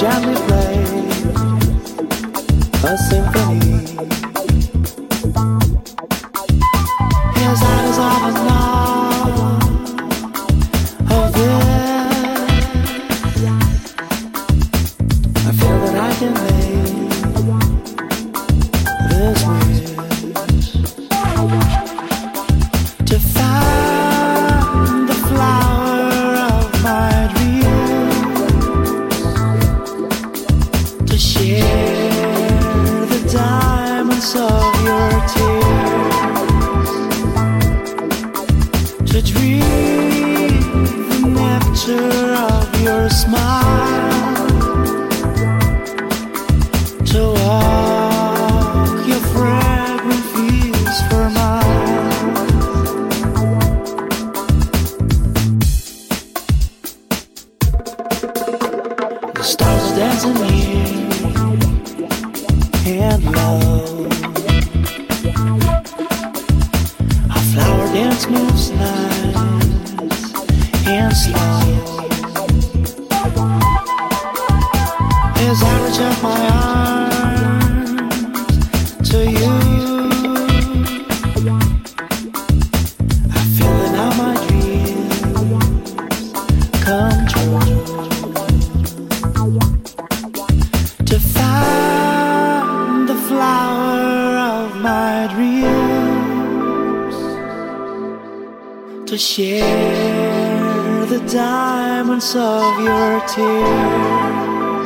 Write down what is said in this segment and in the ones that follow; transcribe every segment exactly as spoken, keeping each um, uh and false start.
gently play a symphony. His eyes are the knob of this. I feel that I can make this wish to find the flower of my dreams, to share the diamonds of your tears, to dream the nectar of your smile, to walk your fragrant fields for miles. The stars are dancing here and low. Our flower dance moves nice and slow. As I reach out my arms to you, I feel that now my dreams come true. To find the flower of my dreams, to share the diamonds of your tears,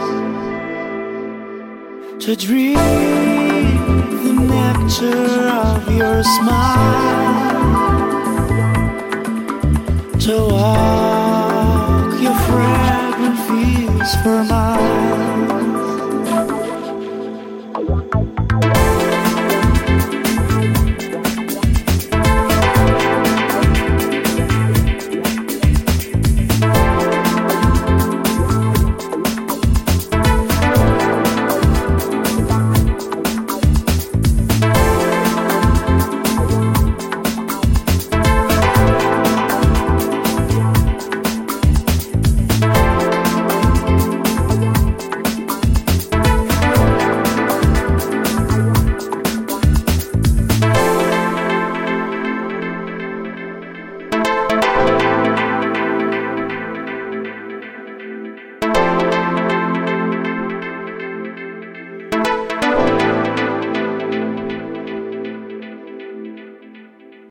to dream the nectar of your smile, to walk your fragrant fields for miles.